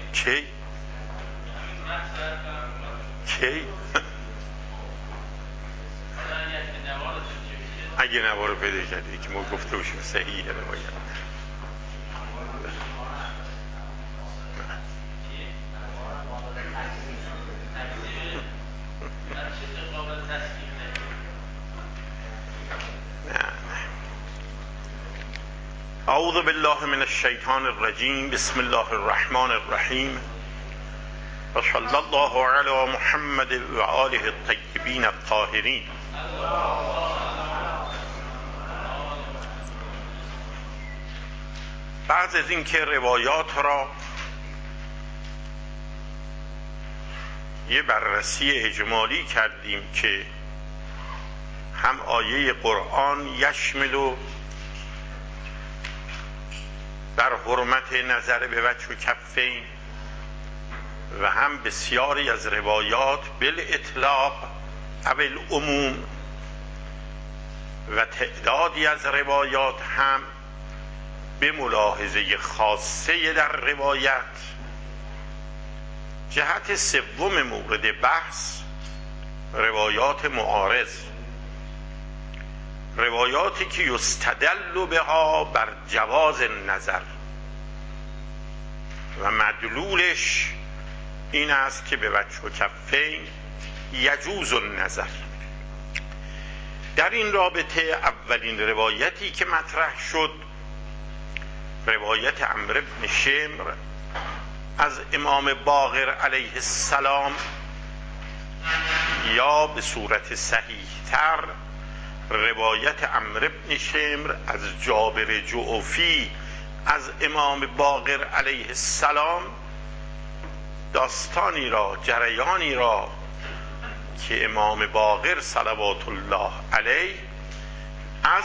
کی؟ اگه نوا رو پیدا کردی که ما گفته باشیم صحیح روایت. اعوذ بالله من الشیطان الرجیم. بسم الله الرحمن الرحیم و صلی الله علی محمد و آله الطیبین الطاهرین. بعد از اینکه روایات را یه بررسی اجمالی کردیم که هم آیه قرآن یشمل در حرمت نظر به وجه و کفین و هم بسیاری از روایات بالاطلاق او العموم و تعدادی از روایات هم به ملاحظه خاصه در روایت. جهت سوم مورد بحث روایات معارض، روایاتی که یستدل بها بر جواز نظر و مدلولش این است که به وجه و کفین یجوز النظر. در این رابطه اولین روایتی که مطرح شد روایت عمرو بن شمر از امام باقر علیه السلام، یا به صورت صحیح تر روایت عمرو بن شمر از جابر جعفی از امام باقر علیه السلام، داستانی را، جریانی را که امام باقر صلوات الله علیه از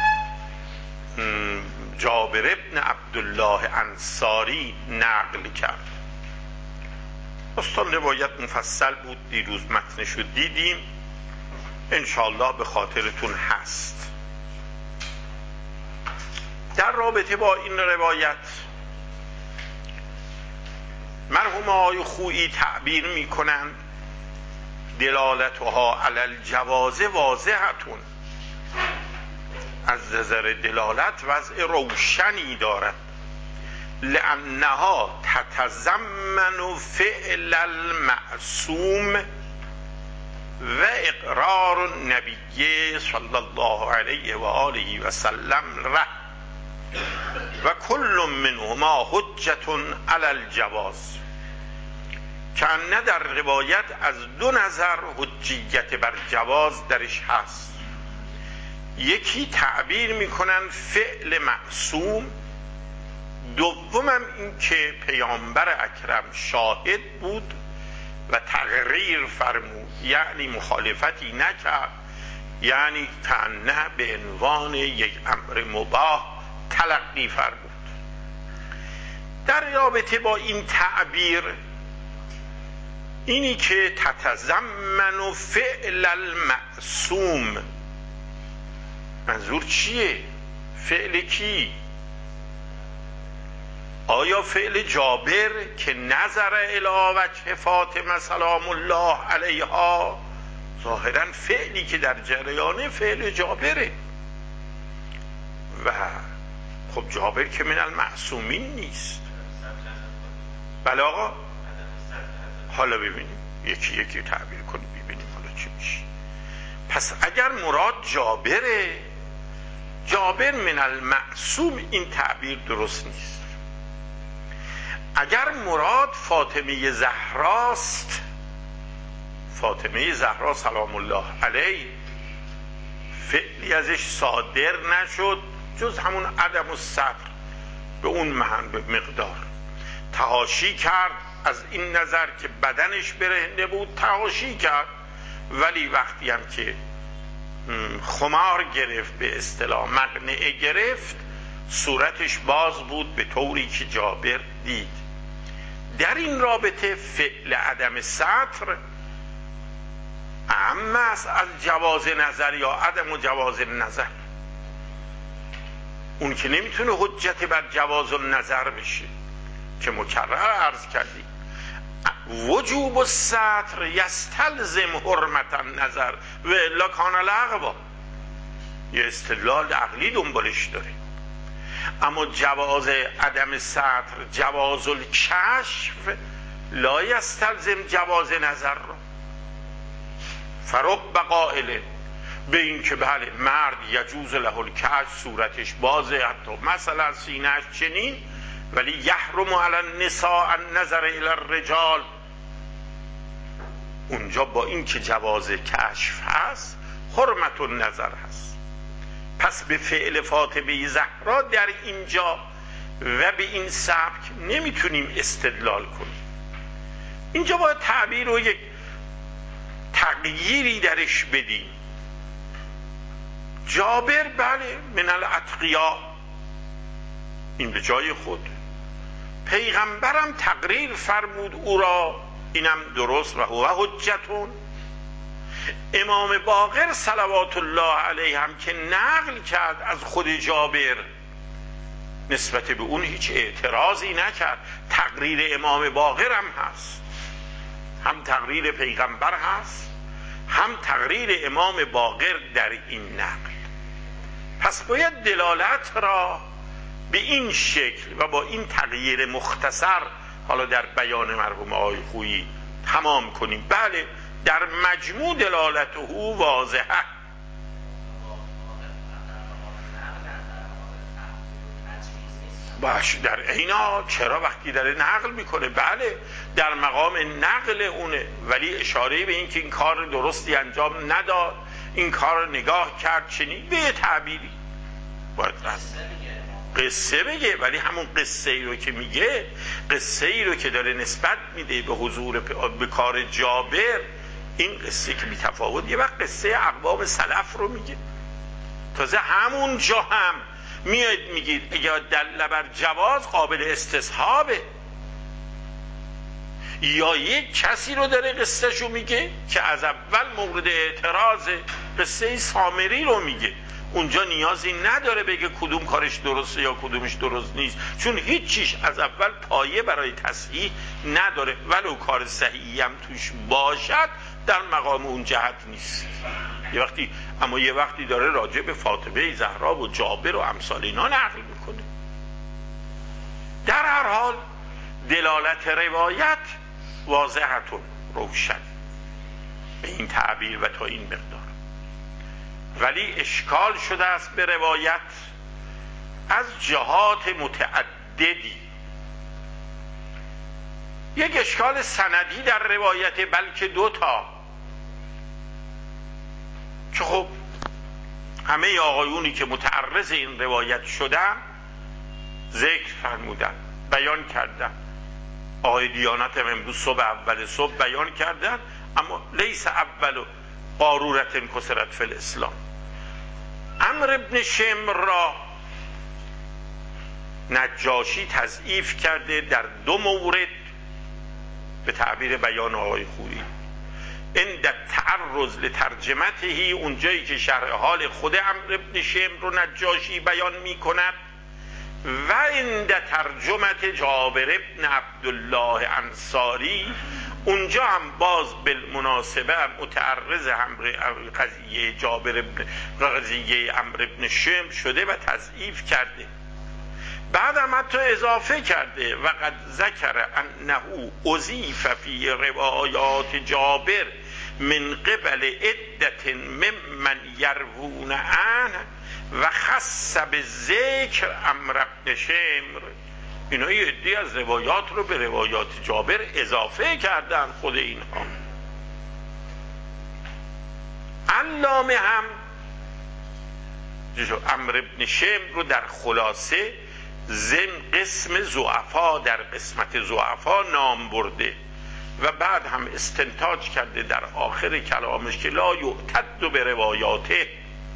جابر ابن عبدالله انصاری نقل کرد. داستان روایت مفصل بود، دیروز متنشو دیدیم، انشاءالله به خاطرتون هست. در رابطه با این روایت مرحوم آقای خویی تعبیر میکنند دلالتها علی الجواز واضحتون، از نظر دلالت وضع روشنی دارد، لانها تتضمن فعل المعصوم و اقرار النبی صلی الله علیه و آله و سلم ره و کل منهما حجة علی الجواز. که در روایت از دو نظر حجیت بر جواز درش هست. یکی تعبیر میکنن فعل معصوم، دومم این که پیامبر اکرم شاهد بود و تقریر فرمود، یعنی مخالفتی نکرد، یعنی کأنه به عنوان یک امر مباح تلقی فرمود. در رابطه با این تعبیر، اینی که تتضمن فعل المعصوم، منظور چیه؟ فعل کی؟ آیا فعل جابر که نظر الی وجه فاطمه سلام الله علیها؟ ظاهرا فعلی که در جریان فعل جابره و خب جابر که من المعصومین نیست. بله آقا، حالا ببینیم یکی یکی تعبیر کنیم ببینیم حالا چی میشه. پس اگر مراد جابره، جابر من المعصوم، این تعبیر درست نیست. اگر مراد فاطمه زهراست، فاطمه زهرا سلام الله علیه فعلی ازش صادر نشد جز همون عدم الستر، به اون مقدار تحاشی کرد، از این نظر که بدنش برهنه بود تحاشی کرد، ولی وقتی هم که خمار گرفت، به اصطلاح مقنعه گرفت، صورتش باز بود به طوری که جابر دید. در این رابطه فعل عدم ستر اهم است از جواز نظر یا عدم جواز نظر. اون که نمیتونه حجت بر جواز النظر بشه. که مکرر عرض کردیم وجوب الستر یستلزم حرمت النظر و الا کان لغوا، یه استدلال عقلی دنبالش داره. اما جواز عدم ستر، جواز الکشف لا یستلزم جواز نظر رو. فرب قائل به این که بله مرد یجوز له الکشف، صورتش بازه، حتی مثلا سینه‌اش چنین، ولی یحرم علی النساء النظر الی الرجال، اونجا با این که جواز کشف هست حرمت النظر هست. پس به فعل فاطمه زهرا در اینجا و به این سبک نمیتونیم استدلال کنیم. اینجا باید تعبیر رو یک تغییری درش بدیم. جابر بله من الاتقیا، این به جای خود، پیغمبرم تقریر فرمود او را، اینم درست و هو حجتون. امام باقر صلوات الله علیه هم که نقل کرد از خود جابر، نسبت به اون هیچ اعتراضی نکرد. تقریر امام باقر هم هست، هم تقریر پیغمبر هست، هم تقریر امام باقر در این نقل. پس باید دلالت را به این شکل و با این تغییر مختصر حالا در بیان مرحوم آقای خویی تمام کنیم. بله در مجموع دلالت او واضحه. باش در اینا چرا وقتی داره نقل میکنه، بله در مقام نقل اونه، ولی اشاره به این که این کار درستی انجام نداد، این کار نگاه کرد چنین، به تعبیری باید قصه بگه، ولی همون قصه ای رو که میگه، قصه ای رو که داره نسبت میده به حضور به کار جابر، این قصه که بی‌تفاوت یه وقت قصه اقوام سلف رو میگه. تازه همون جا هم میاد میگید اگر دل بر جواز قابل استصحابه، یا یک کسی رو داره قصه شو میگه که از اول مورد اعتراضه، قصه سامری رو میگه، اونجا نیازی نداره بگه کدوم کارش درسته یا کدومش درست نیست، چون هیچ چیش از اول پایه برای تصحیح نداره، ولو کار صحیحی هم توش باشد در مقام اون جهت نیست. اما یه وقتی داره راجع به فاطمه زهرا و جابر و امثال اینا نقل میکنه. در هر حال دلالت روایت واضحتون، روشن به این تعبیر و تا این مقدار. ولی اشکال شده است به روایت از جهات متعددی. یک اشکال سندی در روایت، بلکه دوتا، که خب همه آقایونی که متعرض این روایت شدن ذکر فرمودن، بیان کردن. آقای دیانت هم امروز صبح اول صبح بیان کردن، اما لیس اول قارورت کسرت فی الاسلام. عمرو ابن شمر را نجاشی تضعیف کرده در دو مورد به تعبیر بیان آقای خویی. عند تعرض لترجمته، اونجایی که شرح حال خود عمرو ابن شمر رو نجاشی بیان می کند، و عند ترجمت جابر ابن عبدالله انصاری، اونجا هم باز بالمناسبه متعرض قضیه جابر ابن قضیه عمرو ابن شمر شده و تضعیف کرده. بعد هم حتی اضافه کرده و قد ذکر انه اضیف فی روایات جابر من قبل عدة ممن یروون عنه و خص به ذکر عمرو بن شمر. اینا یه عده‌ای از روایات رو به روایات جابر اضافه کردن خود اینها. علامه هم عمرو بن شمر رو در خلاصه ضمن قسم ضعفا در قسمت ضعفا نام برده و بعد هم استنتاج کرده در آخر کلامش که لا یعتد به روایاته،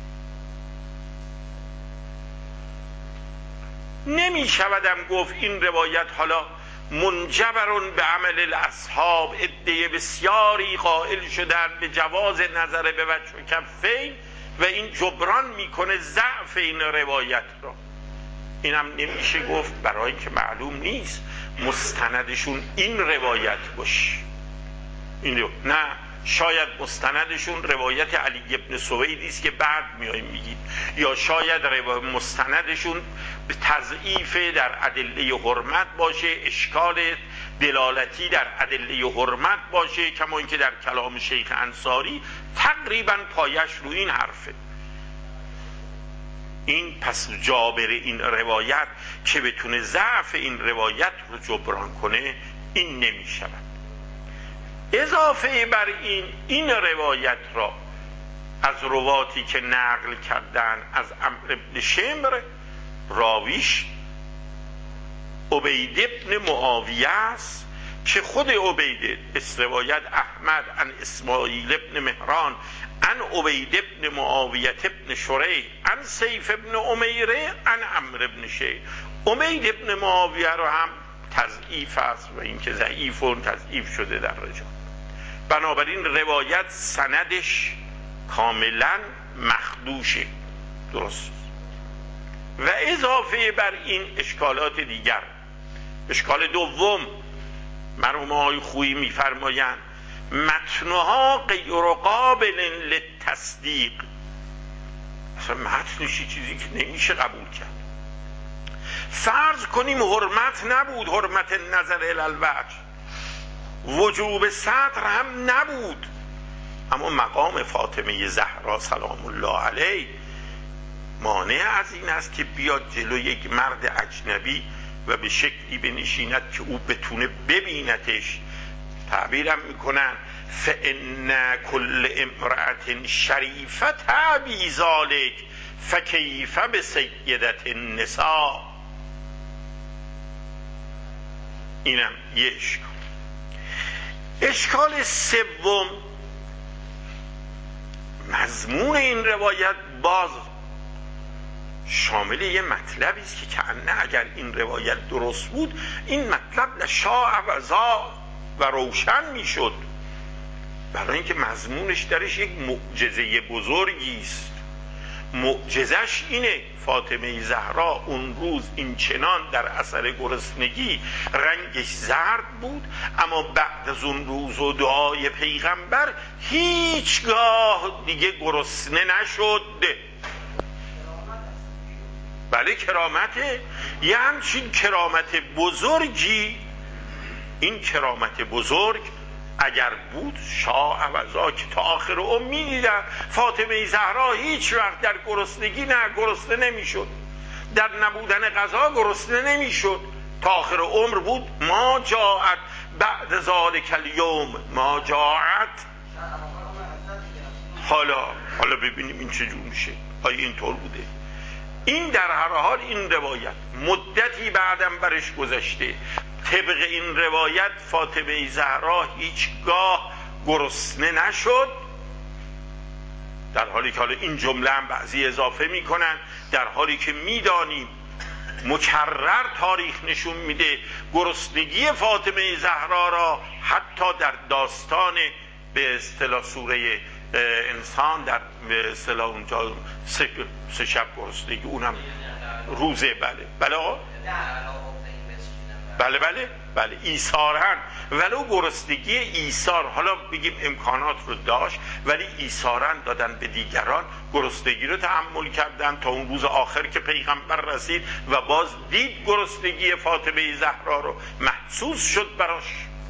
نمی شودم گفت این روایت حالا منجبرون به عمل الاصحاب، عده بسیاری قائل شدن به جواز نظر به وجه و کفین و این جبران میکنه ضعف این روایت را. اینم نمیشه گفت برای که معلوم نیست، مستندشون این روایت باشه. نه، شاید مستندشون روایت علی ابن سویدی است که بعد میایم میگیم، یا شاید مستندشون به تضعیف در ادله حرمت باشه، اشکال دلالتی در ادله حرمت باشه، کما اینکه در کلام شیخ انصاری تقریبا پایش رو این حرفه. این پس جابر این روایت که بتونه ضعف این روایت رو جبران کنه این نمی شود. اضافه بر این روایت را از رواتی که نقل کردن از عمرو بن شمر، راویش عبید بن معاویه است که خود عبید روایت احمد عن اسماعیل بن مهران عن عبید بن معاویه بن شریح عن سیف بن امیره عن عمرو بن شمر. عبید بن معاویه رو هم تضعیف است و اینکه ضعیف و تضعیف شده در رجال. بنابراین روایت سندش کاملا مخدوشه، درست. و اضافه بر این اشکالات دیگر، اشکال دوم، مرحوم آقای خویی میفرمایند متنها غیر قابل للتصدیق. اصلا متنش چیزی که نمیشه قبول کرد. فرض کنیم حرمت نبود، حرمت نظر الی الوجه، وجوب صدر هم نبود، اما مقام فاطمه زهرا سلام الله علیه مانع از این است که بیاد جلو یک مرد اجنبی و به شکلی بنشیند که او بتونه ببینتش. تعبیرم میکنن فإن كل امرأة شریفة بی ذلک فکیف بسیدة النساء. اینم یه اشکال. اشکال سوم، مضمون این روایت باز شامل یه مطلبی است که کأنه اگر این روایت درست بود این مطلب لشاع و ضاء و روشن میشد، برای اینکه مضمونش درش یک معجزه بزرگی است. معجزش اینه فاطمه زهرا اون روز این چنان در اثر گرسنگی رنگش زرد بود، اما بعد از اون روز و دعای پیغمبر هیچگاه دیگه گرسنه نشد. بله کرامته، یه همچین کرامت بزرگی، این کرامت بزرگ اگر بود شاع و ضاء که تا آخر عمر می‌دیدن فاطمه زهرا هیچ وقت در گرسنگی گرسنه نمیشد، در نبودن غذا گرسنه نمیشد، تا آخر عمر بود. ما جاءت بعد ذلک الیوم ما جاءت. حالا ببینیم این چجور میشه، آیا اینطور بوده؟ این در هر حال این روایت مدتی بعدم برش گذشته، طبق این روایت فاطمه زهرا هیچگاه گرسنه نشد، در حالی که حالا این جمله هم بعضی اضافه میکنن در حالی که میدانیم مکرر تاریخ نشون میده گرسنگی فاطمه زهرا را حتی در داستان به اصطلاح سوره انسان در به اصطلاح اونجا سه شب گرسنگی، اونم روزه. بله ایثارن، ولو گرسنگی ایثار، حالا بگیم امکانات رو داشت ولی ایثارن دادن به دیگران، گرسنگی رو تحمل کردن تا اون روز آخر که پیغمبر رسید و باز دید گرسنگی فاطمه زهرا رو، محسوس شد براش.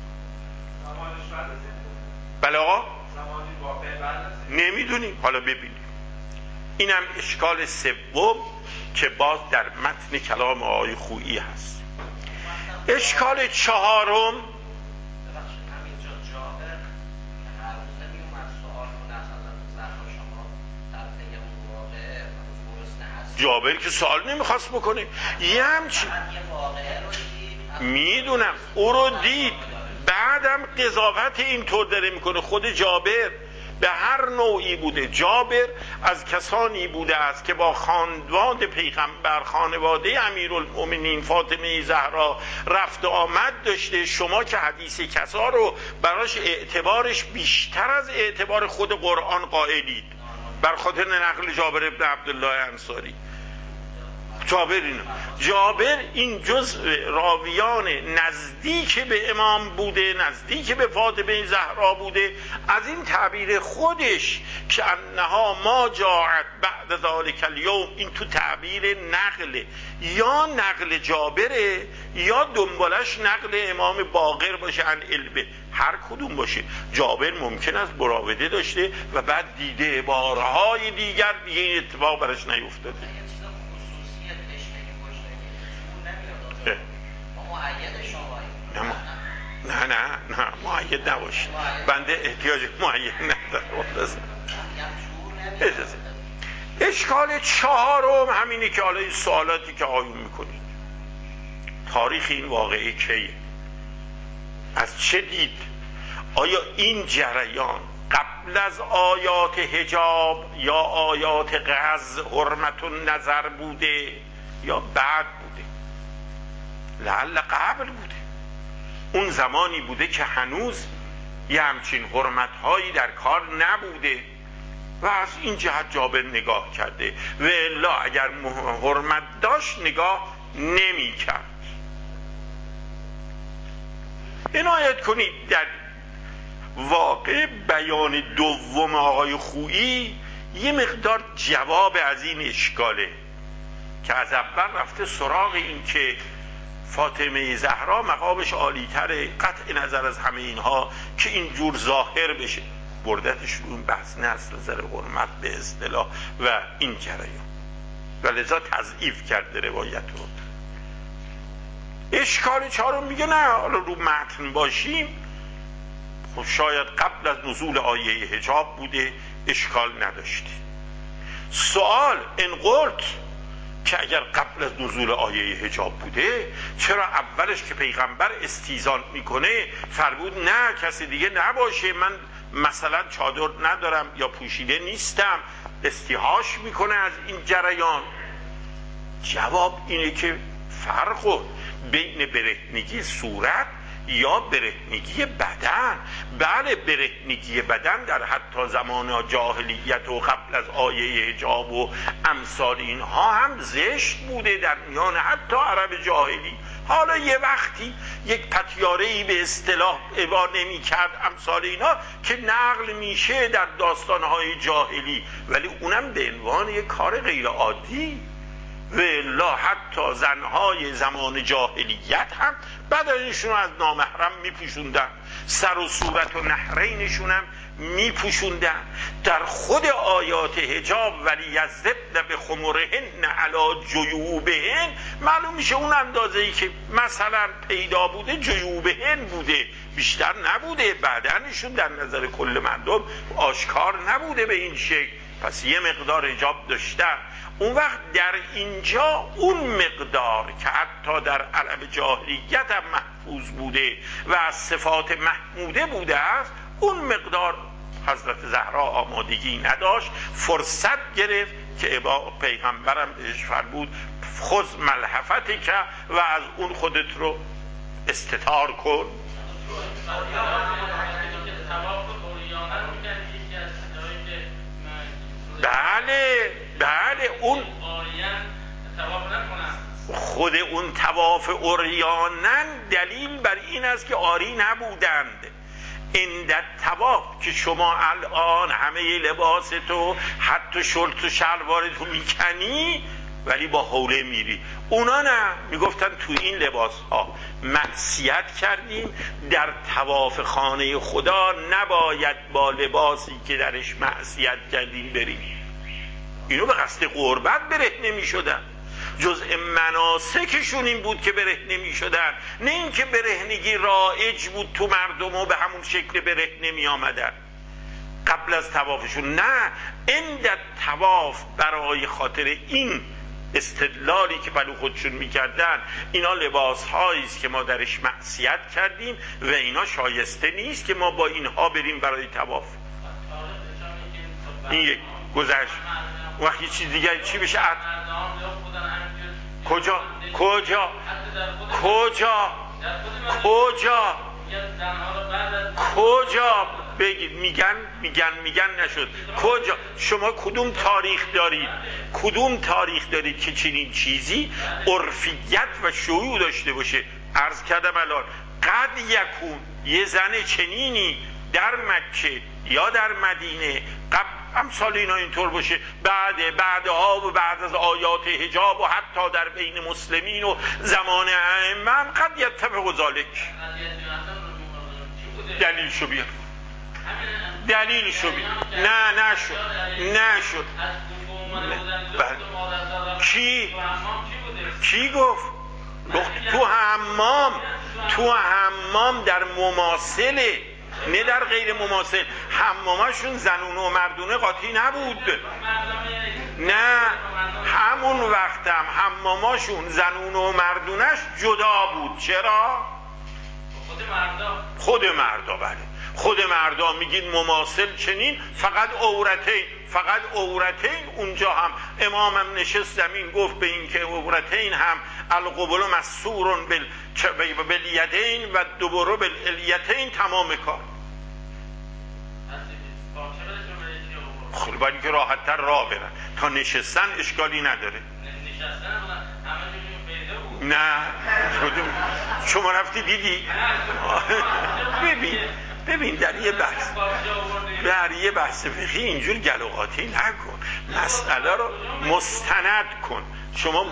بله آقا نمیدونیم، حالا ببینیم. اینم اشکال سوم که باز در متن کلام آقای خویی هست. اشکال چهارم، جابر که سوال نمیخواست بکنه، یه همچی میدونم او رو دید، بعدم قضاوت اینطور داره میکنه. خود جابر به هر نوعی بوده، جابر از کسانی بوده است که با خانواده پیغمبر، خانواده امیرالمؤمنین فاطمه زهرا رفت و آمد داشته. شما که حدیث کسا رو براش اعتبارش بیشتر از اعتبار خود قرآن قائلید، بر خاطر نقل جابر ابن عبدالله انصاری. جابر این جزء راویان نزدیک به امام بوده، نزدیک به فاطمه زهرا بوده. از این تعبیر خودش که انها ما جاءت بعد ذلک الیوم، این تو تعبیر نقل، یا نقل جابره یا دنبالش نقل امام باقر باشه عن علبه، هر کدوم باشه. جابر ممکن است مراوده داشته و بعد دیده بارهای دیگر دیگه این اتفاق براش نیفتاده. نه معید نباشه، بنده احتیاج معید ندارم. اشکال چهارم همینه که حالا این سوالاتی که آیون میکنید، تاریخ این واقعه کیه؟ از چه دید؟ آیا این جریان قبل از آیات حجاب یا آیات غض حرمت النظر بوده یا بعد بوده؟ لعل قبل بوده. اون زمانی بوده که هنوز یه همچین حرمت‌هایی در کار نبوده و از این جهت جابر نگاه کرده و الا اگر حرمت داشت نگاه نمی کرد. عنایت کنید در واقع بیان دوم آقای خویی یه مقدار جواب از این اشکاله که از اول رفته سراغ این که فاطمه زهرا مقامش عالی‌تره قطع نظر از همه اینها که اینجور ظاهر بشه، بردتش رو این بحث نه از نظر حرمت به اصطلاح و این جریان و لذا تضعیف کرده روایت رو. اشکال چهارم میگه نه، حالا رو متن باشیم خب شاید قبل از نزول آیه حجاب بوده، اشکال نداشته. سوال ان قلت که اگر قبل از نزول آیه حجاب بوده چرا اولش که پیغمبر استیزان میکنه فرمود نه کسی دیگه نباشه، من مثلا چادر ندارم یا پوشیده نیستم، استیحاش میکنه از این جریان؟ جواب اینه که فرق بین برهنگی صورت یا برهنگی بدن، بله برهنگی بدن در حتی زمان جاهلیت و قبل از آیه حجاب و امثال اینها هم زشت بوده در میان حتی عرب جاهلی. حالا یه وقتی یک پتیاره‌ای به اصطلاح ابا نمی کرد امثال اینا که نقل میشه در داستانهای جاهلی، ولی اونم به عنوان یک کار غیر عادی. و لا حتی زنهای زمان جاهلیت هم بدنشون از نامحرم میپوشوندن، سر و صورت و نحرینشون هم میپوشوندن. در خود آیات حجاب ولی یضربن بخمرهن علی جیوبهن معلوم میشه اون اندازه‌ای که مثلا پیدا بوده جیوبهن بوده، بیشتر نبوده. بدنشون در نظر کل مردم آشکار نبوده به این شکل، پس یه مقدار حجاب داشتن. اون وقت در اینجا اون مقدار که حتی در عرب جاهلیت هم محفوظ بوده و از صفات محموده بوده است، اون مقدار حضرت زهرا آمادگی نداشت، فرصت گرفت که پیغمبرم بهش فرمود خذ ملحفتی که و از اون خودت رو استتار کن. بله اون خود اون طواف عریانن دلیل بر این است که عاری نبودند. این در طواف که شما الان همه لباستو حتی شلت و شلوارتو میکنی ولی با حوله میری، اونا نه، میگفتن تو این لباس ها معصیت کردیم، در طواف خانه خدا نباید با لباسی که درش معصیت کردیم بریم. اینو به قصد قربت برهنه میشدن، جزء مناسکشون این بود که برهنه میشدن، نه این که برهنگی رایج بود تو مردم و به همون شکل برهنه می آمدن قبل از طوافشون. نه، این در طواف برای خاطر این استدلالی که بلو خودشون میکردن اینا لباس هاییست که ما درش معصیت کردیم و اینا شایسته نیست که ما با اینها بریم برای طواف. این یک گذشت. وقتی چیز دیگری چی بشه؟ کجا بگید میگن نشد. کجا شما کدوم تاریخ دارید که چنین چیزی عرفیت و شیوع داشته باشه؟ عرض کردم الان قد یکون یه زن چنینی در مکه یا در مدینه امثال اینا اینطور باشه، بعدها و بعد از آیات حجاب و حتی در بین مسلمین و زمان ائمه هم قد یتفق ذالک. دلیلشو بیار. نشد. کی گفت؟ تو حمام در مماثله، نه در غیر مماثل. حمامشون زنونه و مردونه قاطی نبود. نه همون وقت هم حماماشون زنونه و مردونش جدا بود. چرا؟ خود مردا بله. خود مردا میگید مماثل چنین، فقط عورتین اونجا هم امامم نشست زمین گفت به این که عورتین هم القبل مسور بالیدین و دبر بالیتین تمام کار. خب باید که راحت تر راه برن، تا نشستن اشکالی نداره. نه شما رفتی دیدی؟ ببین در یه بحث فقهی اینجور گلوقاتی نکن، مسئله رو مستند کن. شما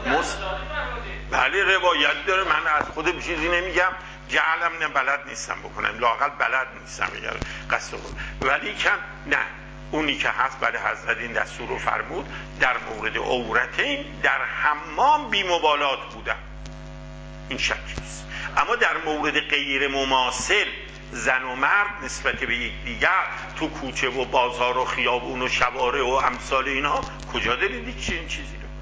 بله روایت داره، من از خودم چیزی نمیگم، جعلم نه بلد نیستم بکنم، لااقل بلد نیستم اگر قصد کنم، ولی کن نه اونی که هست بله حضرت این دستور رو فرمود در مورد عورتین در حمام بی مبالات بودن، این شک نیست. اما در مورد غیر مماثل زن و مرد نسبت به یکدیگر تو کوچه و بازار و خیابون و شوارع و امثال اینها کجا دارید چنین چیزی رو؟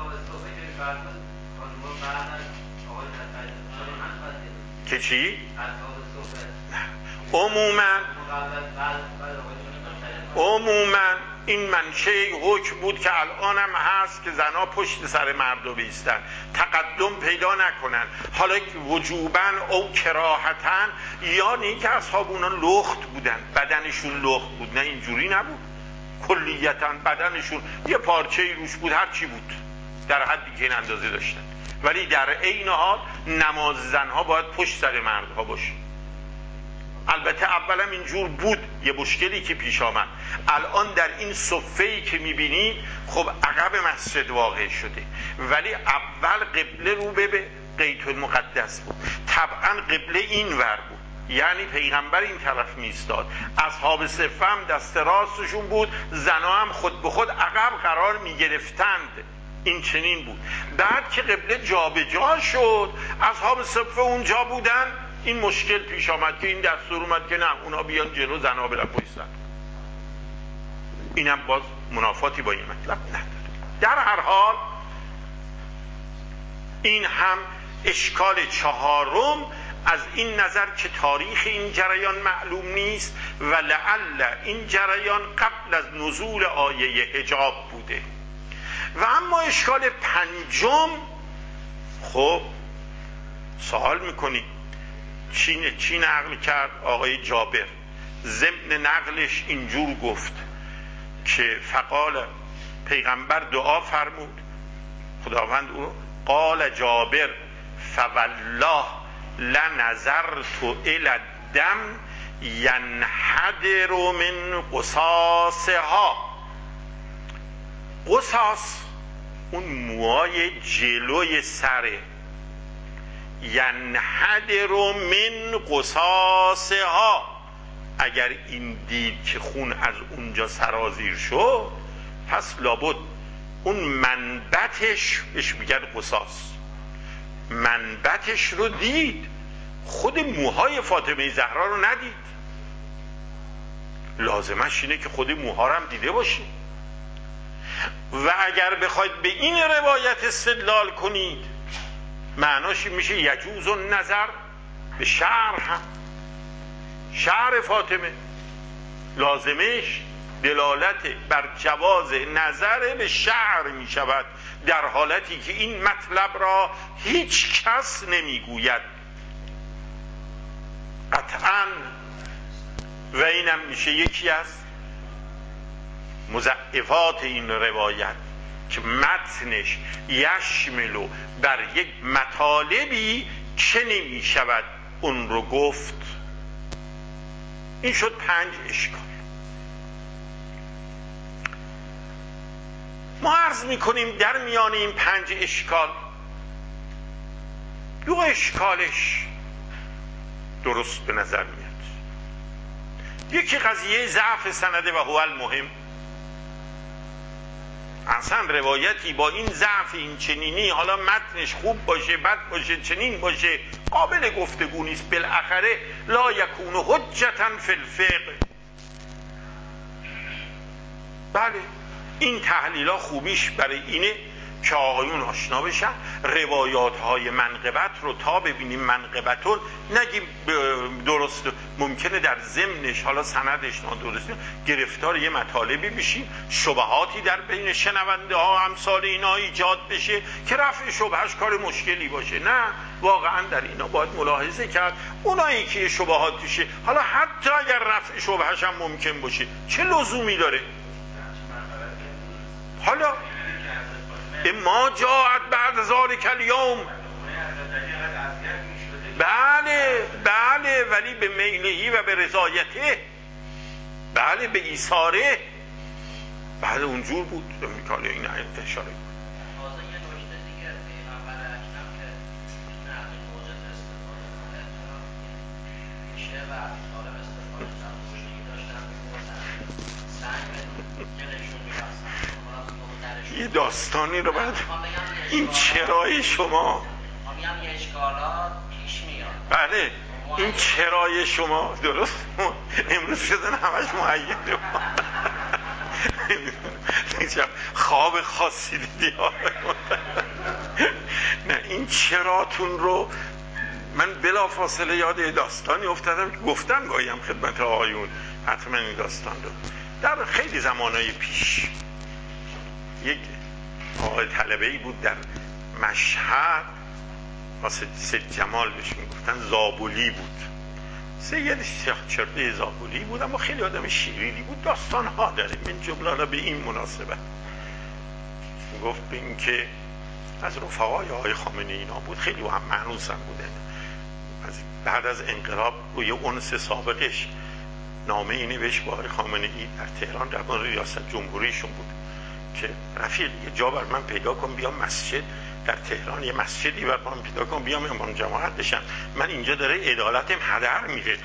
که چی؟ عموما این منشه حکم بود که الانم هست که زنها پشت سر مرد رو بیستن، تقدم پیدا نکنن، حالا وجوباً او کراهتاً، یا نه که اصحاب اونا لخت بودن، بدنشون لخت بود، نه اینجوری نبود، کلیتاً بدنشون یه پارچه‌ای روش بود، هر چی بود در حدی که این اندازه داشتن، ولی در عین حال نماز زنها باید پشت سر مردها باشه. البته اولم اینجور بود، یه مشکلی که پیش آمد، الان در این صفه‌ای که میبینید خب عقب مسجد واقع شده، ولی اول قبله رو به بیت المقدس بود، طبعا قبله این ور بود، یعنی پیغمبر این طرف میستاد، اصحاب صفه هم دست راستشون بود، زنا هم خود به خود عقب قرار میگرفتند، این چنین بود. بعد که قبله جابجا شد اصحاب صفه اونجا بودن، این مشکل پیش آمد که این دستور اومد که نه اونا بیان جلو زنها برن پشت. اینم باز منافاتی با این مطلب نداره. در هر حال این هم اشکال چهارم از این نظر که تاریخ این جریان معلوم نیست و لعل این جریان قبل از نزول آیه حجاب بوده. و اما اشکال پنجم، خب سوال میکنید چی نقل کرد آقای جابر؟ ضمن نقلش اینجور گفت که فقال پیغمبر دعا فرمود، خداوند او قال جابر فوالله لنظرت الی الدم ینحدر من قصاصها. قصاص اون موهای جلوی سره، ینحدر من قصاصها، اگر این دید که خون از اونجا سرازیر شد پس لابد اون منبتش بهش میگن قصاص، منبتش رو دید، خود موهای فاطمه زهرا رو ندید، لازمش اینه که خود موها رو هم دیده باشه. و اگر بخواید به این روایت استدلال کنید معناش میشه یجوز النظر به شعر، هم شعر فاطمه لازمش دلالت بر جواز نظر به شعر میشود، در حالتی که این مطلب را هیچ کس نمیگوید. قطعاً و اینم میشه یکی از مضاعفات این روایت که متنش یشملو بر یک مطالبی که نمی شود اون رو گفت. این شد 5 اشکال. ما عرض میکنیم در میان این 5 اشکال 2 اشکالش درست به نظر میاد. یکی قضیه ضعف سنده و هو المهم. اصلا روایتی با این ضعف این چنینی، حالا متنش خوب باشه بد باشه چنین باشه، قابل گفتگو نیست. بالاخره لا یکون حجتا فی الفقه. بله این تحلیل‌ها خوبیش برای اینه که آقایون آشنا بشن روایات های منقبت رو تا ببینیم منقبتون نگیم درست، ممکنه در ضمنش حالا سندش نادرسته گرفتار یه مطالبی بشیم، شبهاتی در بین شنونده ها امثال اینا ایجاد بشه که رفع شبهش کار مشکلی باشه. نه، واقعا در اینا باید ملاحظه کرد اونایی که شبهات توشه، حالا حتی اگر رفع شبهش هم ممکن باشه چه لزومی داره؟ حالا ما جاءت بعد ذلک الیوم، بله ولی به میلهی و به رضایته، بله به ایثاره، بله اونجور بود. میکنه این اشاره بود. یه داستانی رو بعد این چرای شما یه اشکالات پیش میاد. بله این چرای شما درست امروز شدن همش معیده خواب خاصی دیدی نه این چراتون رو من بلا فاصله یاد داستانی افتادم که گفتم گاهیم خدمت آقایون حتما این داستان رو. در خیلی زمانهای پیش یک آقای طلبه‌ای بود در مشهد، سید جمال بهش میگفتن، زابلی بود، سید چرپه زابلی بود، اما خیلی آدم شیرینی بود، داستان ها داره. من جمله به این مناسبت گفت به این که از رفقای آقای خامنه اینا بود، خیلی هم مهنوس هم بودن. بعد از انقلاب روی اونس سابقش نامه اینی بهش با آقای خامنه ای در تهران در مورد ریاست جمهوریشون بود که رفیق یه جا بر من پیدا کن بیام مسجد در تهران، یه مسجدی بر من پیدا کن بیام امام جماعت بشم، من اینجا داره عدالتم هدر میره.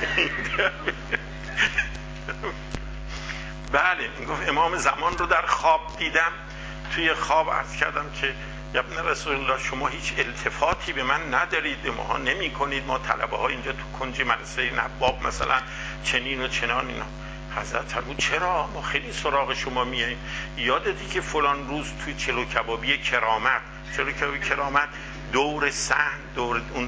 بله میگفت امام زمان رو در خواب دیدم، توی خواب عرض کردم که ابن رسول الله شما هیچ التفاتی به من ندارید، ما نمی کنید، ما طلبه ها اینجا تو کنج مدرسه نباب مثلا چنین و چنان اینا. حضرت فرمود چرا ما خیلی سراغ شما میاییم، یادتی که فلان روز توی چلو کبابی کرامت دور صحن، دور اون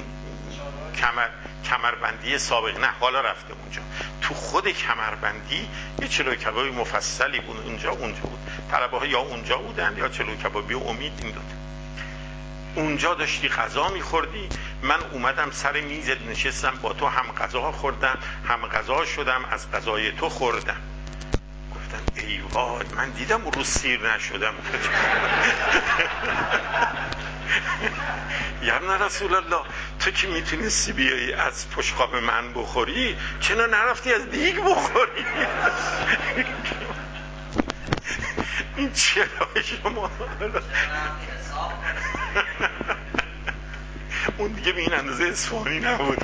کمربندی سابق، نه حالا رفته اونجا، تو خود کمربندی یه چلو کبابی مفصلی بود، اونجا بود، طلبه ها یا اونجا بودن یا چلو کبابی امید این دوتا. اونجا داشتی غذا میخوردی، من اومدم سر میزت نشستم با تو، هم غذا خوردم هم غذا شدم، از غذای تو خوردم. گفتم ای وای من دیدم رو سیر نشدم. یا رسول الله تو که میتونستی بیایی از پشقاب من بخوری، چرا نرفتی از دیگ بخوری؟ این چرا شما اون دیگه به این اندازه اصفهانی نبود.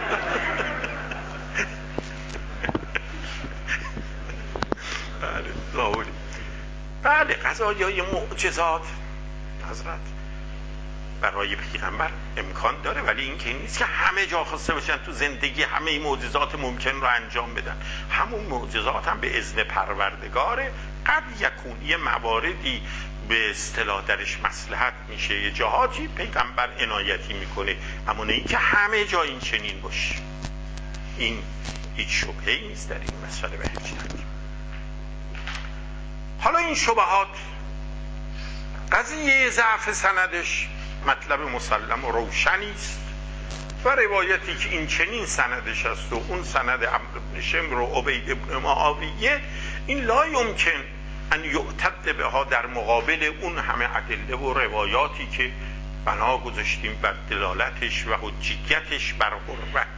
بله قضایای معجزات حضرت برای پیغمبر امکان داره، ولی این که این نیست که همه جا خواسته باشن تو زندگی همه معجزات ممکن رو انجام بدن. همون معجزات هم به اذن پروردگاره، قد یکون یه مواردی به اصطلاح درش مصلحت میشه، یه جهاتی پیغمبر عنایتی میکنه، اما نه اینکه همه جا این چنین باشه. این هیچ شبهه‌ای نیست در این مسئله به هیچ نحو. حالا این شبهات قضیه ضعف سندش مطلب مسلم و روشنی است و روایتی که این چنین سندش است و اون سند عمرو بن شمر و عبید ابن معاویه، این لا یمکن ان یعتد بها در مقابل اون همه ادله و روایاتی که بنا گذاشتیم بر دلالتش و حجیتش بر قربت.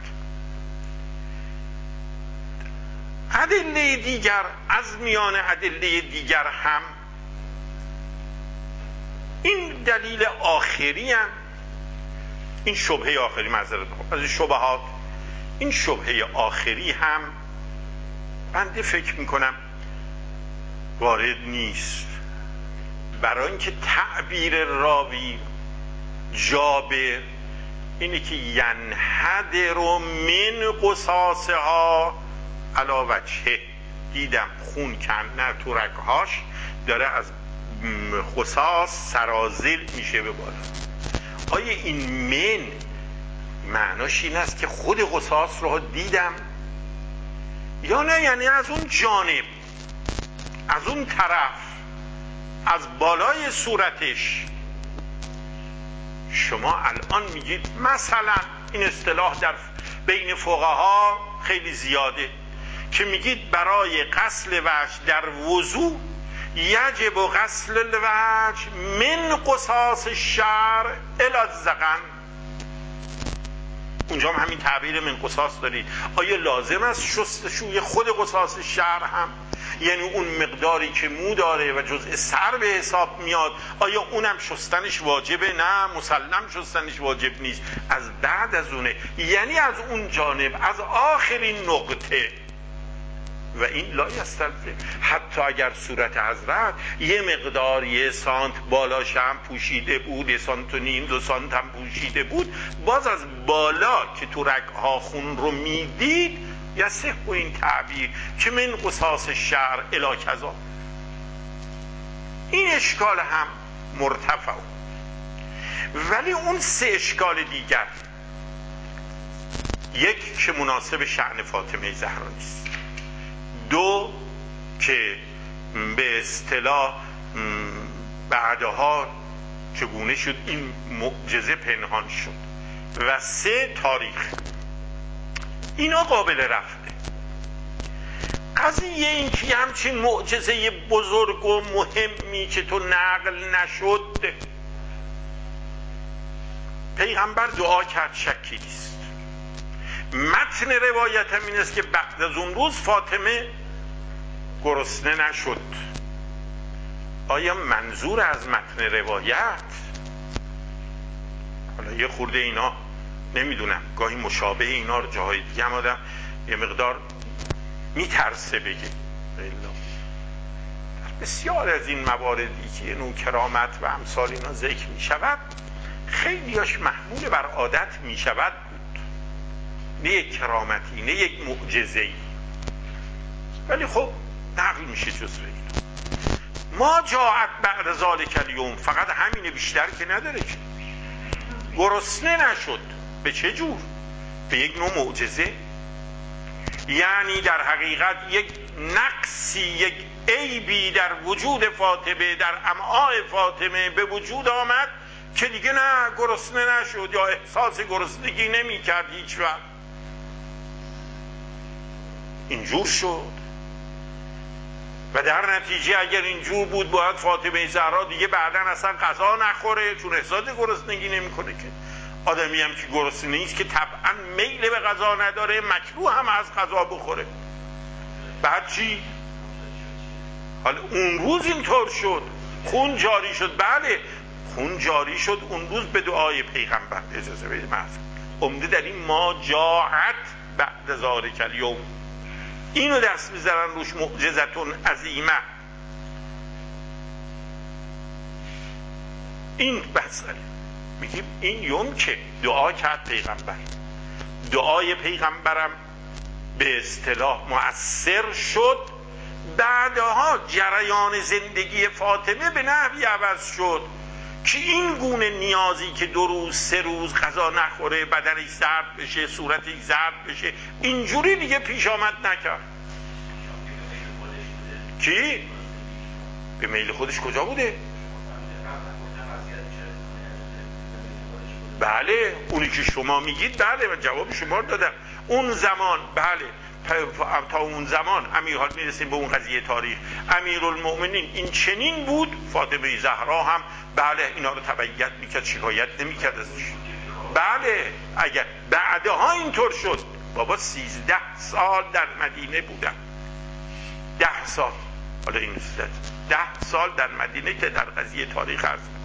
ادله دیگر از میان ادله دیگر هم این دلیل آخری هم، این شبهه آخری، معذرت از شبهات، این شبهه آخری هم بنده فکر میکنم وارد نیست، برای اینکه تعبیر راوی جابر اینه که ینحدر من قصاصها علی وجهه، دیدم خون کنه تو رگهاش داره از قصاص سرازیر میشه به بالا. آیا این من معناش این است که خود قصاص رو دیدم یا نه؟ یعنی از اون جانب، از اون طرف، از بالای صورتش. شما الان میگید مثلا این اصطلاح در بین فقها خیلی زیاده که میگید برای غسل وجه در وضو یجب غسل الوجه من قصاص الشعر الی الذقن. اونجا هم همین تعبیر من قصاص دارید. آیا لازم است شستشوی خود قصاص الشعر هم؟ یعنی اون مقداری که مو داره و جزء سر به حساب میاد، آیا اونم شستنش واجبه؟ نه، مسلم شستنش واجب نیست، از بعد از اونه، یعنی از اون جانب، از آخرین نقطه. و این لا یستلزم، حتی اگر صورت حضرت یه مقدار 1 سانت بالاش هم پوشیده بود، 1.5 سانت 2 سانت هم پوشیده بود، باز از بالا که تو رگها خون رو میدید یصح با این تعبیر که من قصاص شعر الی کذا. این اشکال هم مرتفع. ولی اون 3 اشکال دیگر، یک که مناسب شأن فاطمه زهرا نیست، 2 که به اصطلاح بعدها چگونه شد این معجزه پنهان شد، و 3 تاریخ. اینا قابل رفعه. قضیه این که همچین معجزه بزرگ و مهمی که تو نقل نشد، پیغمبر دعا کرد، شکی نیست. متن روایت هم این است که بعد از اون روز فاطمه گرسنه نشد. آیا منظور از متن روایت، حالا یه خورده اینا نمیدونم، گاهی مشابه اینا رو جاهای دیگه هم آدم یه مقدار میترسه بگه، در بسیار از این مواردی که نوع کرامت و امثال اینا ذکر میشود، خیلیاش محمول بر عادت میشود بود، نه یک کرامتی، نه یک معجزه‌ای، ولی خب نقل میشه جزو اینا. ما جاءت بعد ذالک الیوم، فقط همینه، بیشتر که نداره که. گرسنه نشد به چه جور؟ به یک نوع معجزه. یعنی در حقیقت یک نقصی، یک عیبی در وجود فاطمه، در امعاء فاطمه به وجود آمد که دیگه نه گرسنه نشد یا احساس گرسنگی نمی کرد هیچ وقت. اینجور شد و در نتیجه اگر اینجور بود باید فاطمه زهرا دیگه بعداً اصلا غذا نخوره، چون احساس گرسنگی نمی کنه که. آدمی هم که گرسنه نیست که طبعا میل به غذا نداره، مکروه هم از غذا بخوره. بعد چی؟ حالا اون روز اینطور شد، خون جاری شد. بله خون جاری شد اون روز به دعای پیغمبر. اجازه بدید محض عمده در این ما جاعت بعد ذالک الیوم، اینو دست میذارن روش، معجزتون عظیمه. این مسئله میگیم این یوم که دعا کرد پیغمبر، دعای پیغمبرم به اصطلاح مؤثر شد. بعدها جریان زندگی فاطمه به نحوی عوض شد که این گونه نیازی که 2 روز 3 روز غذا نخوره، بدنش زرد بشه، صورتش زرد بشه، اینجوری دیگه پیش آمد نکرد. کی؟ به میل خودش کجا بوده؟ بله اونی که شما میگید بله من جواب شما رو دادم. اون زمان بله تا اون زمان حال میرسیم به اون قضیه تاریخ، امیرالمؤمنین این چنین بود، فاطمه زهرا هم بله اینا رو تبعیت میکرد، شکایت نمیکرد ازش. بله اگر بعدها اینطور شد، بابا 13 سال در مدینه بودن، 10 سال، حالا این 10 سال در مدینه که در قضیه تاریخ عرض میکنم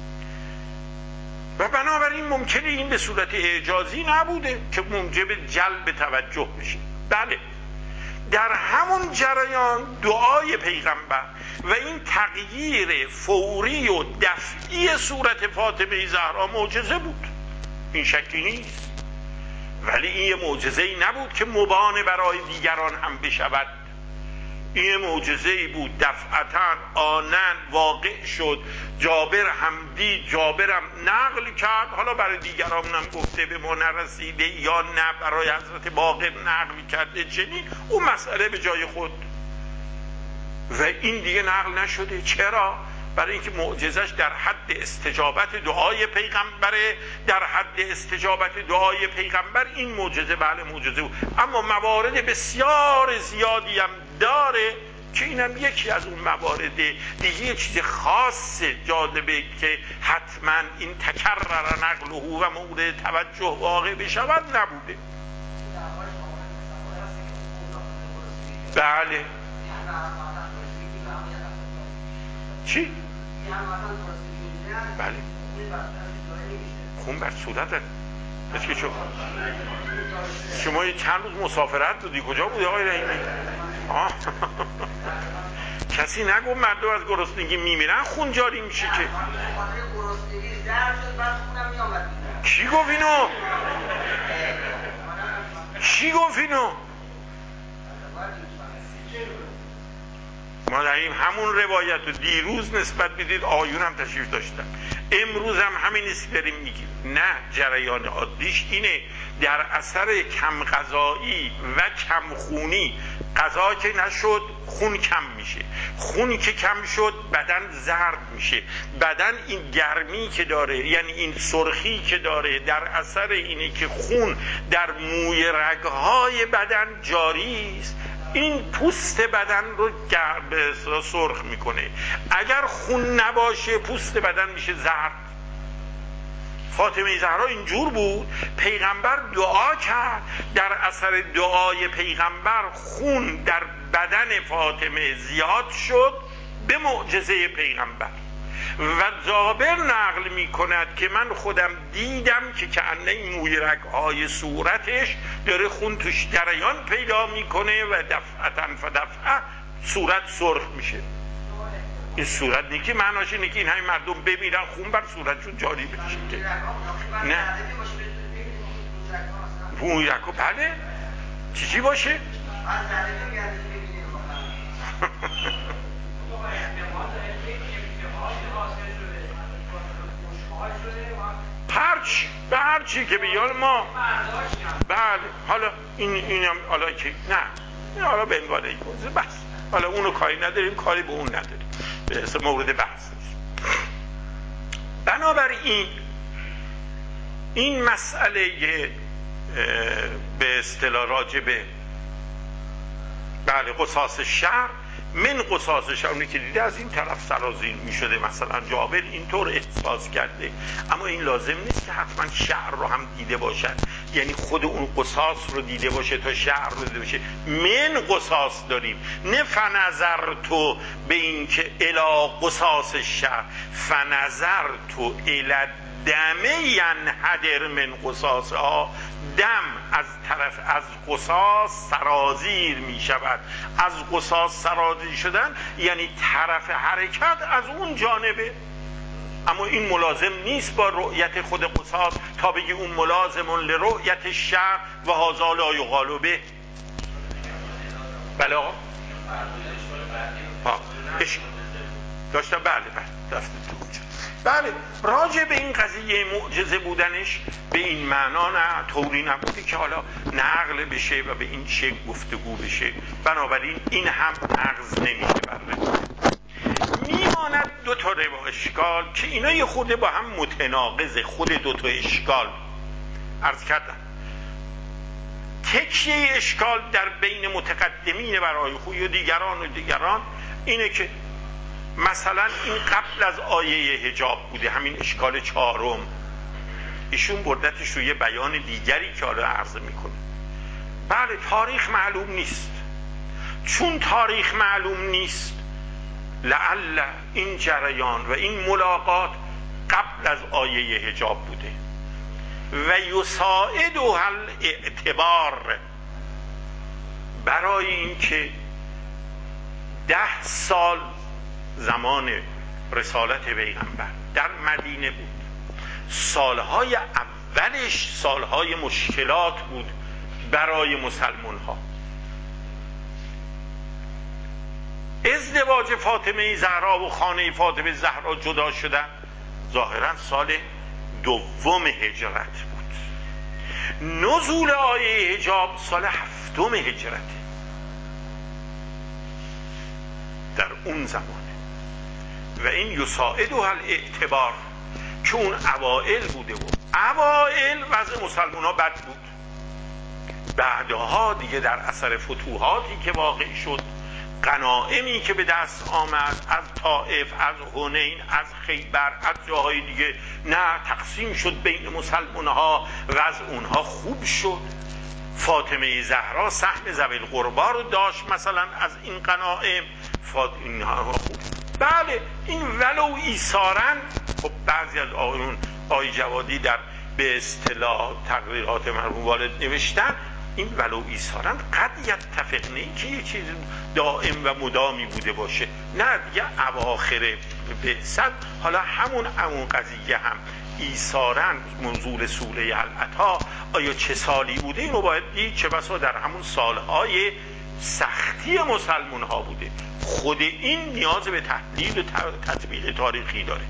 و بنابراین ممکنه این به صورت اعجازی نبوده که موجب جلب توجه بشه. بله در همون جریان دعای پیغمبر و این تغییر فوری و دفعی صورت فاطمه زهرا معجزه بود، این شکی نیست، ولی این یه معجزه‌ای نبود که مبان برای دیگران هم بشود. این معجزه‌ای بود دفعتاً آنن واقع شد. جابر هم دید، جابرم نقل کرد، حالا برای دیگران هم گفته به ما نرسیده یا نه برای حضرت باقر نقل کرده چنین، اون مسئله به جای خود و این دیگه نقل نشده. چرا؟ برای اینکه معجزش در حد استجابت دعای پیغمبره، در حد استجابت دعای پیغمبر این معجزه بله معجزه بود، اما موارد بسیار زیادی هم داره که اینم یکی از اون موارد دیگه، یه چیز خاص جالبه که حتما این تکرر نقله و مورد توجه واقع بشود نبوده. بله چی؟ بله خون بر صورتت که شما چند روز مسافرت بودی، کجا بودی آقای رحیمی؟ کسی نگو مردم از گرسنگی میمیرن خون جاری میشه که. کی گفت اینو؟ کی گفت اینو؟ ما داریم همون روایت رو دیروز نسبت بدید آیون هم تشریف داشتن، امروز هم همین است داریم میگیم. نه جریان عادیش اینه در اثر کم غذایی و کم خونی، غذا که نشد خون کم میشه، خونی که کم شد بدن زرد میشه، بدن این گرمی که داره یعنی این سرخی که داره در اثر اینه که خون در موی رگهای بدن جاری است، این پوست بدن رو به سرخ میکنه. اگر خون نباشه پوست بدن میشه زرد. فاطمه زهرا اینجور بود، پیغمبر دعا کرد، در اثر دعای پیغمبر خون در بدن فاطمه زیاد شد به معجزه پیغمبر. و جابر نقل می کند که من خودم دیدم که کأنه موی رگ‌های صورتش داره خون توش جریان پیدا میکنه و دفعتاً فدفعه صورت سرخ میشه. این صورت نیست که معناش اینه که این همین مردم بمیرن خون بر صورتشون جاری بشه که نه موی رگ‌ها بله چی باشه هرچی که بیان ما بله حالا اینم حالا که نه حالا به عنوان این موضوع بس حالا اونو کاری نداریم، کاری به اون نداریم، به اسم مورد بحث نیست. بنابراین این مسئله به اصطلاح راجبه بله قصاص شهر من قصاص شهر اونی که دیده از این طرف سرازیر می شده، مثلا جابر اینطور احساس کرده، اما این لازم نیست که حتما شهر رو هم دیده باشد، یعنی خود اون قصاص رو دیده باشه تا شهر رو دیده باشه. من قصاص داریم، نه فنظر تو به این که الی قصاص شهر، فنظر تو الی دمه ینحدر من قصاص ها، دم از طرف از قصاص سرازیر می شود. از قصاص سرازیر شدن یعنی طرف حرکت از اون جانبه، اما این ملازم نیست با رؤیت خود قصاص تا بگی اون ملازم لرؤیت شر و هذا لا یقال به. بله آقا داشتم بله بله راجع به این قضیه معجزه بودنش به این معنا نه طوری نبوده که حالا نقل بشه و به این شکل گفتگو بشه، بنابراین این هم نقض نمیشه بر روایت. میماند دو تا اشکال که اینا یه خورده با هم متناقضه. خود دو تا اشکال عرض کردم تکیه اشکال در بین متقدمین برای خویی و دیگران اینه که مثلا این قبل از آیه حجاب بوده، همین اشکال چهارم. ایشون بردتش روی بیان دیگری که حالا عرض میکنه. بله تاریخ معلوم نیست. چون تاریخ معلوم نیست لعل این جریان و این ملاقات قبل از آیه حجاب بوده و یساعدها الاعتبار، برای اینکه 10 سال زمان رسالت پیغمبر در مدینه بود، سالهای اولش سالهای مشکلات بود برای مسلمان ها. ازدواج فاطمه زهرا و خانه فاطمه زهرا جدا شدن ظاهرا سال دوم هجرت بود. نزول آیه حجاب سال 7 هجرته در اون زمانه. و این یساعدها الاعتبار که اون اوائل بوده بود. اوائل وضع مسلمان ها بد بود، بعدها دیگه در اثر فتوحاتی که واقع شد، غنایمی که به دست آمد از طائف، از حنین، از خیبر، از جاهای دیگه، نه تقسیم شد بین مسلمان ها و از اونها خوب شد. فاطمه زهرا سهم ذوی القربی رو داشت مثلا از این غنایم، اینها خوب. بله این ولو ایثارن، خب بعضی از آقایون آقای جوادی در به اصطلاح تقریرات مرحوم والد نوشتن این ولو ایثارن قد یتفقنه که یه چیز دائم و مدامی بوده باشه، نه دیگه اواخر بعثت. حالا همون قضیه هم ایثارن نزول سوره العطا آیا چه سالی بوده اینو باید دید، چه بسا در همون سالهای سختی مسلمان ها بوده. خود این نیاز به تحلیل و تطبیق تاریخی داره.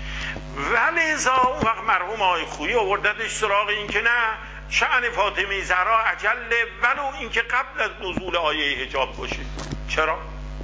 ولذا اون وقت مرحوم آقای خویی آوردتش سراغ این که نه شأن فاطمه زهرا اجله ولو این که قبل از نزول آیه حجاب باشه. چرا؟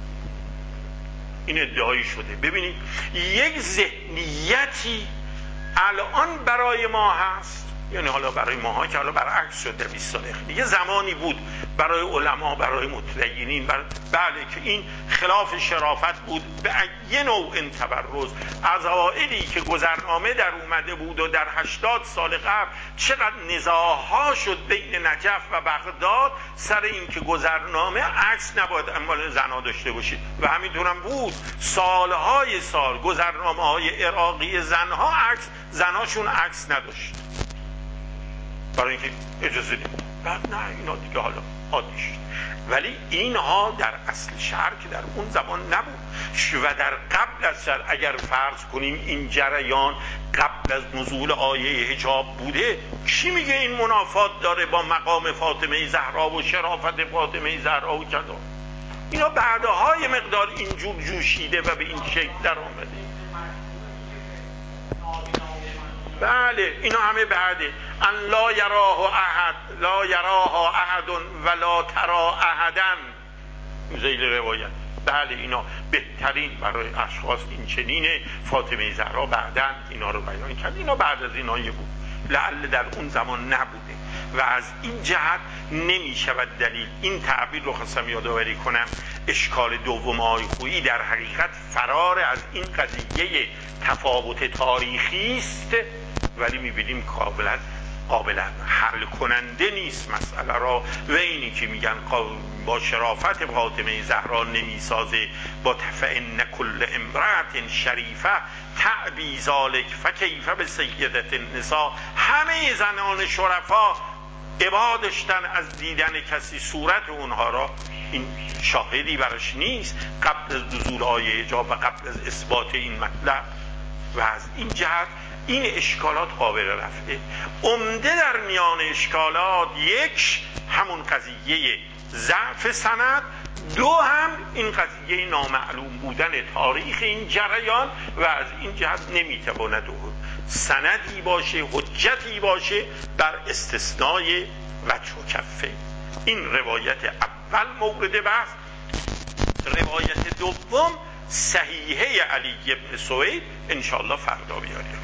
این ادعایی شده. ببینید یک ذهنیتی الان برای ما هست، یعنی حالا برای ماها که حالا برعکس شده 20 سال اخیر، یه زمانی بود برای علما، برای متدینین، بله که این خلاف شرافت بود به یه نوع تبرز. از اوائلی که گذرنامه در اومده بود و در 80 سال قبل چقدر نزاع‌ها شد بین نجف و بغداد سر این که گذرنامه عکس نباید اموال زنها داشته باشید و همینطورم بود. سالهای سال گذرنامه‌های عراقی زنهاشون عکس نداشت برای اینکه اجازه نمیدن. بعد نه اینا دیگه حالا عادی شد. ولی اینها در اصل شهر که در اون زمان نبود و در قبل از شهر اگر فرض کنیم این جریان قبل از نزول آیه حجاب بوده، کی میگه این منافات داره با مقام فاطمه زهرا و شرافت فاطمه زهرا و کذا؟ اینا بعدها یه مقدار اینجور جوشیده و به این شکل در آمده. بله اینا همه بعده. ان لا یراها احد ولا ترا احدا زیل روایت. بله اینا بهترین برای اشخاص این چنینه. فاطمه زهرا بعداً اینا رو بیان کرد. اینا بعد از اینا بود، لعل در اون زمان نبوده و از این جهت نمی شود دلیل. این تعبیر رو خواستم یادآوری کنم. اشکال دوم آقای خویی در حقیقت فرار از این قضیه تفاوت تاریخی است، ولی می‌بینیم قابل حل کننده نیست مسئله را. و اینی که میگن با شرافت فاطمه زهرا نمیسازه، با فإن کل امرأة شریفه تعبی ذلک فکیف بسیدة النساء. همه زنان شرفا ابا داشتن از دیدن کسی صورت اونها را، این شاهدی براش نیست قبل از نزول آیه حجاب و قبل از اثبات این مطلب. و از این جهت این اشکالات قابل رفعه. عمده در میان اشکالات یک همون قضیه ضعف سند، دو هم این قضیه نامعلوم بودن تاریخ این جریان و از این جهت نمیتواند سندی باشه، حجتی باشه بر استثنای وجه و کفه. این روایت اول مورد بحث. روایت دوم صحیحه علی ابن سوید انشاءالله فردا بیاریم.